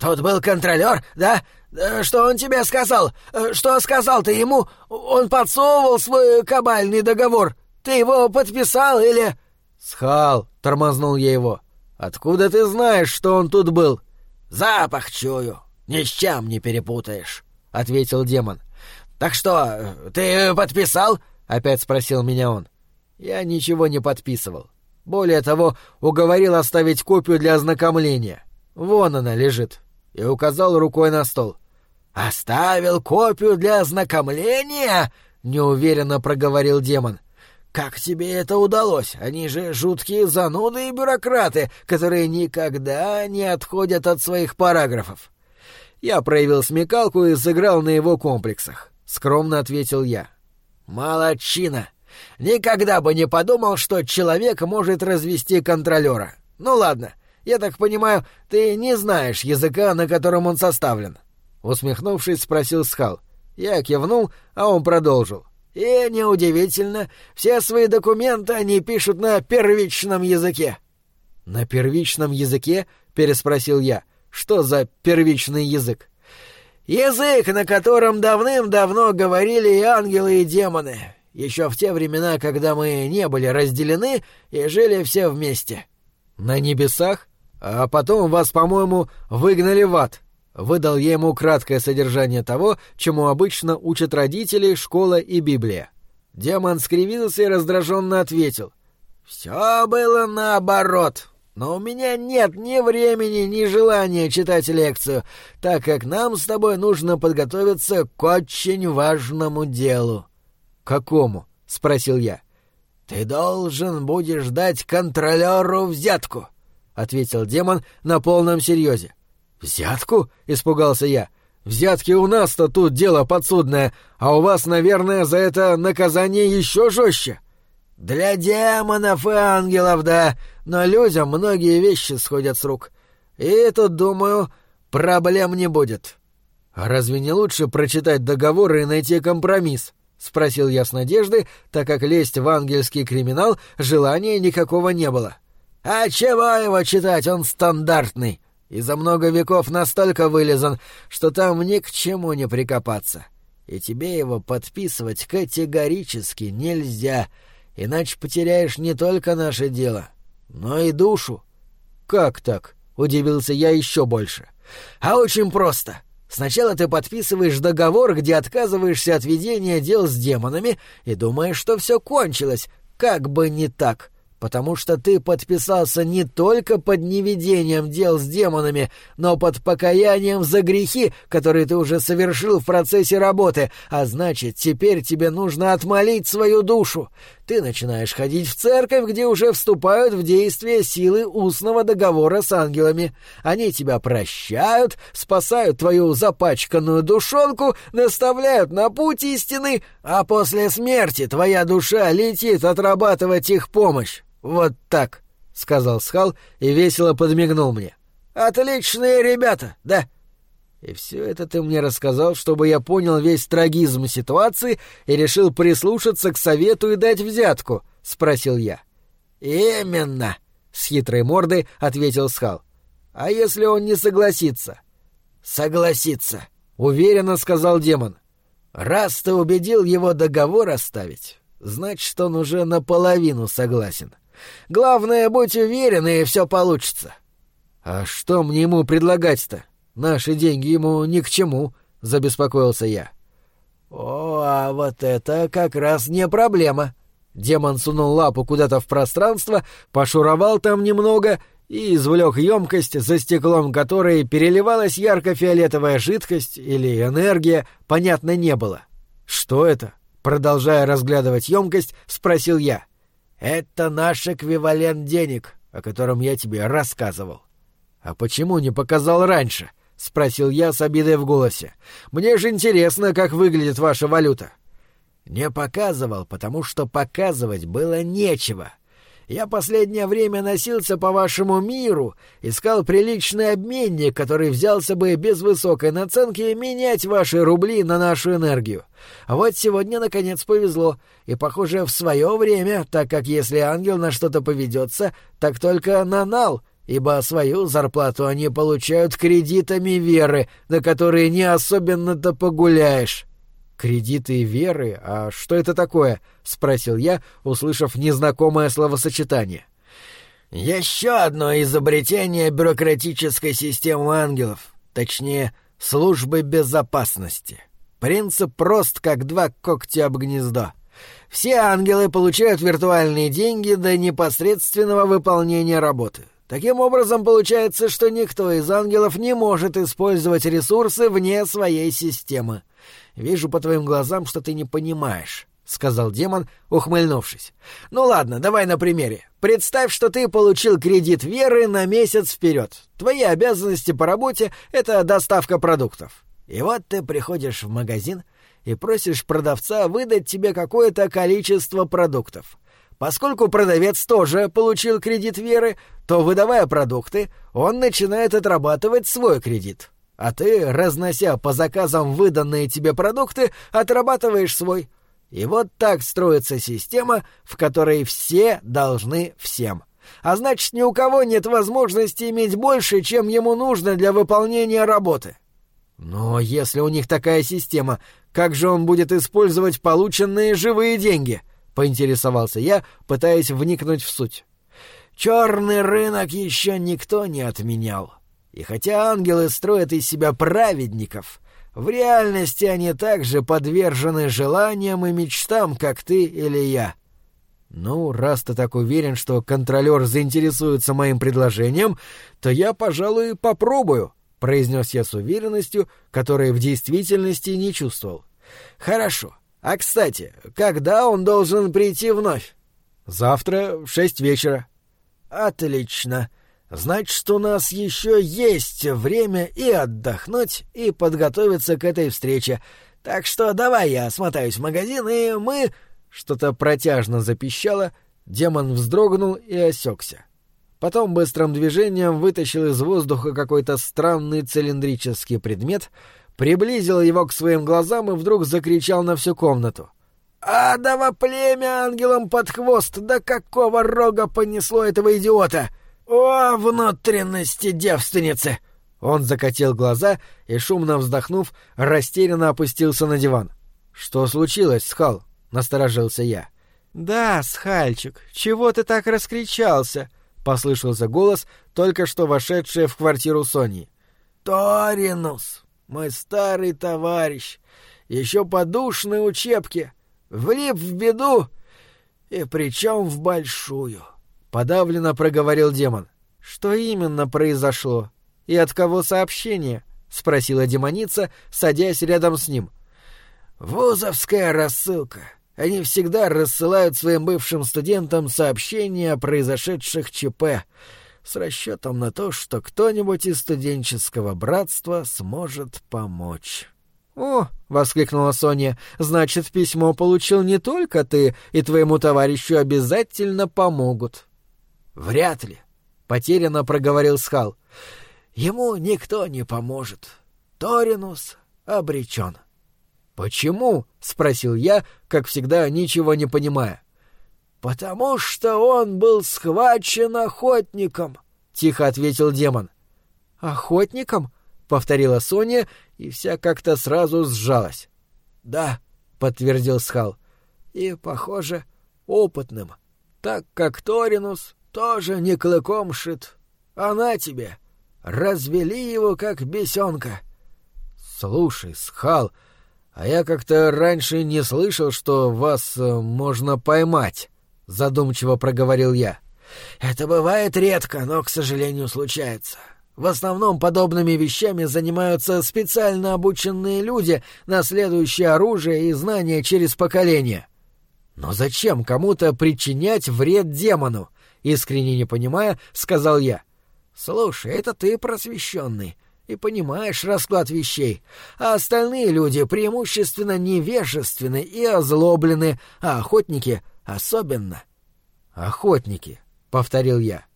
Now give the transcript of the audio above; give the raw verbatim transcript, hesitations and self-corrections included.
«Тут был контролер, да? Что он тебе сказал? Что сказал ты ему? Он подсовывал свой кабальный договор. Ты его подписал или...» «Схал», — тормознул я его. «Откуда ты знаешь, что он тут был?» «Запах чую. Ни с чем не перепутаешь», — ответил демон. «Так что, ты подписал?» — опять спросил меня он. Я ничего не подписывал. Более того, уговорил оставить копию для ознакомления. Вон она лежит. И указал рукой на стол. «Оставил копию для ознакомления?» — неуверенно проговорил демон. «Как тебе это удалось? Они же жуткие зануды и бюрократы, которые никогда не отходят от своих параграфов». Я проявил смекалку и сыграл на его комплексах. Скромно ответил я. «Молодчина! Никогда бы не подумал, что человек может развести контролера. Ну ладно, я так понимаю, ты не знаешь языка, на котором он составлен?» Усмехнувшись, спросил Схал. Я кивнул, а он продолжил. «И неудивительно, все свои документы они пишут на первичном языке». «На первичном языке?» — переспросил я. «Что за первичный язык?» «Язык, на котором давным-давно говорили и ангелы, и демоны. Еще в те времена, когда мы не были разделены и жили все вместе». «На небесах? А потом вас, по-моему, выгнали в ад». Выдал я ему краткое содержание того, чему обычно учат родители, школа и Библия. Демон скривился и раздраженно ответил. «Все было наоборот. Но у меня нет ни времени, ни желания читать лекцию, так как нам с тобой нужно подготовиться к очень важному делу». «Какому?» — спросил я. «Ты должен будешь дать контролеру взятку», — ответил демон на полном серьезе. «Взятку?» — испугался я. «Взятки у нас-то тут дело подсудное, а у вас, наверное, за это наказание еще жестче». «Для демонов и ангелов, да, но людям многие вещи сходят с рук. И тут, думаю, проблем не будет». «А разве не лучше прочитать договор и найти компромисс?» — спросил я с надеждой, так как лезть в ангельский криминал желания никакого не было. «А чего его читать, он стандартный. И за много веков настолько вылизан, что там ни к чему не прикопаться. И тебе его подписывать категорически нельзя, иначе потеряешь не только наше дело, но и душу». «Как так?» — удивился я еще больше. «А очень просто. Сначала ты подписываешь договор, где отказываешься от ведения дел с демонами и думаешь, что все кончилось, как бы не так». Потому что ты подписался не только под неведением дел с демонами, но под покаянием за грехи, которые ты уже совершил в процессе работы, а значит, теперь тебе нужно отмолить свою душу. Ты начинаешь ходить в церковь, где уже вступают в действие силы устного договора с ангелами. Они тебя прощают, спасают твою запачканную душонку, наставляют на путь истины, а после смерти твоя душа летит отрабатывать их помощь. «Вот так», — сказал Схал и весело подмигнул мне. «Отличные ребята, да?» «И все это ты мне рассказал, чтобы я понял весь трагизм ситуации и решил прислушаться к совету и дать взятку?» — спросил я. «Именно», — с хитрой мордой ответил Схал. «А если он не согласится?» «Согласится», — уверенно сказал демон. «Раз ты убедил его договор оставить, значит, он уже наполовину согласен. Главное, будь уверен, и все получится». «А что мне ему предлагать-то? Наши деньги ему ни к чему», — забеспокоился я. «О, а вот это как раз не проблема». Демон сунул лапу куда-то в пространство, пошуровал там немного и извлек емкость, за стеклом которой переливалась ярко-фиолетовая жидкость или энергия, понятно не было. «Что это?» — продолжая разглядывать емкость, спросил я. «Это наш эквивалент денег, о котором я тебе рассказывал». «А почему не показал раньше?» — спросил я с обидой в голосе. «Мне же интересно, как выглядит ваша валюта». «Не показывал, потому что показывать было нечего. Я последнее время носился по вашему миру, искал приличный обменник, который взялся бы без высокой наценки менять ваши рубли на нашу энергию. А вот сегодня, наконец, повезло, и, похоже, в свое время, так как если ангел на что-то поведется, так только на нал, ибо свою зарплату они получают кредитами веры, на которые не особенно-то погуляешь». «Кредиты веры? А что это такое?» — спросил я, услышав незнакомое словосочетание. «Еще одно изобретение бюрократической системы ангелов, точнее, службы безопасности. Принцип прост, как два когтя об гнездо. Все ангелы получают виртуальные деньги до непосредственного выполнения работы. Таким образом, получается, что никто из ангелов не может использовать ресурсы вне своей системы. Вижу по твоим глазам, что ты не понимаешь», — сказал демон, ухмыльнувшись. «Ну ладно, давай на примере. Представь, что ты получил кредит веры на месяц вперед. Твои обязанности по работе — это доставка продуктов. И вот ты приходишь в магазин и просишь продавца выдать тебе какое-то количество продуктов. Поскольку продавец тоже получил кредит веры, то, выдавая продукты, он начинает отрабатывать свой кредит. А ты, разнося по заказам выданные тебе продукты, отрабатываешь свой. И вот так строится система, в которой все должны всем. А значит, ни у кого нет возможности иметь больше, чем ему нужно для выполнения работы». «Но если у них такая система, как же он будет использовать полученные живые деньги?» — поинтересовался я, пытаясь вникнуть в суть. «Черный рынок еще никто не отменял. И хотя ангелы строят из себя праведников, в реальности они также подвержены желаниям и мечтам, как ты или я». «Ну, раз ты так уверен, что контролер заинтересуется моим предложением, то я, пожалуй, попробую», — произнес я с уверенностью, которой в действительности не чувствовал. «Хорошо. А, кстати, когда он должен прийти вновь?» «Завтра в шесть вечера». «Отлично. Значит, у нас еще есть время и отдохнуть, и подготовиться к этой встрече. Так что давай я смотаюсь в магазин, и мы...» Что-то протяжно запищало, демон вздрогнул и осекся. Потом быстрым движением вытащил из воздуха какой-то странный цилиндрический предмет, приблизил его к своим глазам и вдруг закричал на всю комнату. «Адово племя ангелам под хвост! Да какого рога понесло этого идиота! О, внутренности девственницы!» Он закатил глаза и, шумно вздохнув, растерянно опустился на диван. «Что случилось, Схал?» — насторожился я. «Да, Схальчик, чего ты так раскричался?» — послышался голос, только что вошедший в квартиру Сони. «Торинус, мой старый товарищ, еще по душной учебке, влип в беду, и причем в большую», — подавленно проговорил демон. «Что именно произошло? И от кого сообщение?» — спросила демоница, садясь рядом с ним. «Вузовская рассылка. Они всегда рассылают своим бывшим студентам сообщения о произошедших ЧП с расчетом на то, что кто-нибудь из студенческого братства сможет помочь». «О!» — воскликнула Соня. «Значит, письмо получил не только ты, и твоему товарищу обязательно помогут». «Вряд ли», — потерянно проговорил Схал. «Ему никто не поможет. Торинус обречен». «Почему?» — спросил я, как всегда, ничего не понимая. «Потому что он был схвачен охотником», — тихо ответил демон. «Охотником?» — повторила Соня, и вся как-то сразу сжалась. «Да», — подтвердил Схал, — «и, похоже, опытным, так как Торинус тоже не клыком шит. А на тебе, развели его как бесенка». «Слушай, Схал, а я как-то раньше не слышал, что вас э, можно поймать», — задумчиво проговорил я. «Это бывает редко, но, к сожалению, случается. В основном подобными вещами занимаются специально обученные люди, наследующие оружие и знания через поколения». «Но зачем кому-то причинять вред демону?» — искренне не понимая, сказал я. «Слушай, это ты просвещенный и понимаешь расклад вещей, а остальные люди преимущественно невежественны и озлоблены, а охотники особенно». «Охотники», — повторил я.